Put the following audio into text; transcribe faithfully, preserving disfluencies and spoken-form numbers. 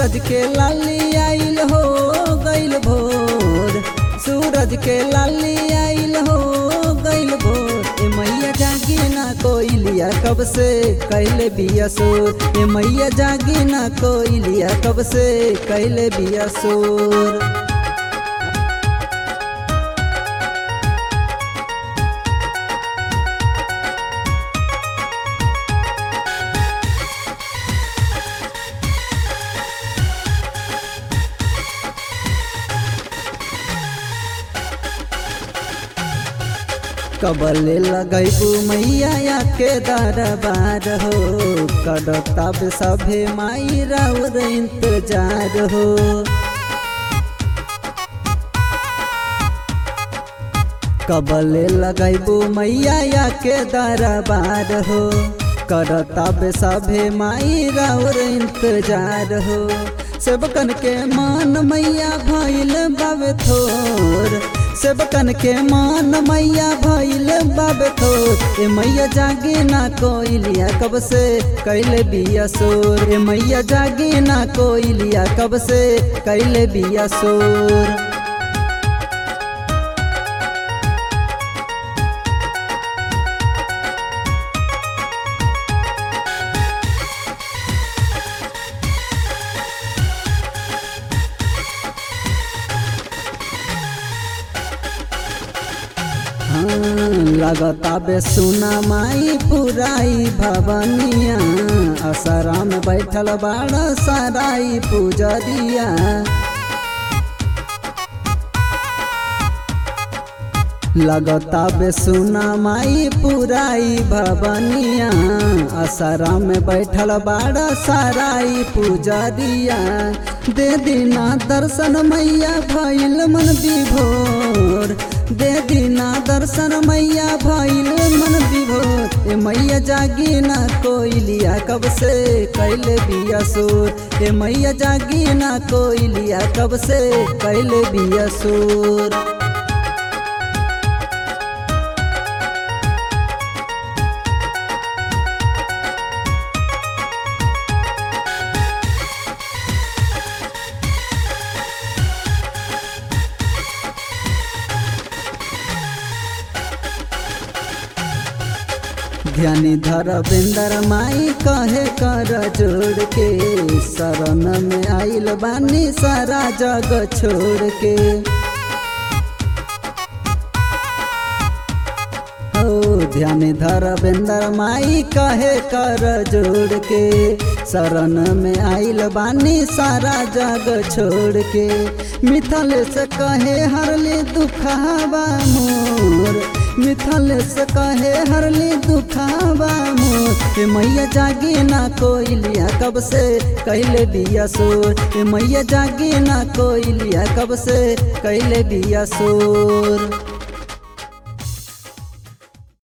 सूरज के लाली आइल हो गइल भोर, सूरज के लाली आइल हो गइल भोर। ए मैया जागी ना कोइलिया कब से कैले बिया सोर, ए मैया जागी ना कोइलिया कब से कैले बिया सोर। कबले लगैबू मैया या के दरबार हो, करताब सभे माई राउर इंतजार हो। कबले लगैबू मैया या के दरबार हो, करताब सभे माई राउर इंतजार हो। सेवकन के मान मैया भइल बाबे थोर, सेवकन के मान मैया भइल बाबे थोर। ए मैया जागी ना कोइलिया कब से कैले बिया सोर, ए मैया जागी ना कोइलिया कब से कैले बिया सोर। लगता बे सुना माई पुराई भवनिया, असरा में बैठल बाड़ा सराई पुजरिया। लगता बे सुना माई पुराई भवनिया, असरा में बैठल बाड़ा सराई पुजरिया। दे दीना दर्शन मैया भइल मन विभोर, दे दीना दर्शन मैया भइल मन विभोर। ए मैया जागी ना कोइलिया कब से कैले बिया सोर, ए मैया जागी ना कोइलिया कब से कैले बिया सोर। ध्यानी धर बिंदर माई कहे कर जोड़ के, शरण में आइल बानी सारा जग छोड़ के। ओ ध्यानी धर बिंदर माई कहे कर जोड़ के, शरण में आइल बानी सारा जग छोड़ के। मिथल से कहे हरली दुखावा मोर, मिथल से कहे हरली दुखावा मोर। ए मैया जागी ना कोइलिया कब से कैले बिया सोर, ए मैया जागी ना कोइलिया कब से कैले बिया सोर।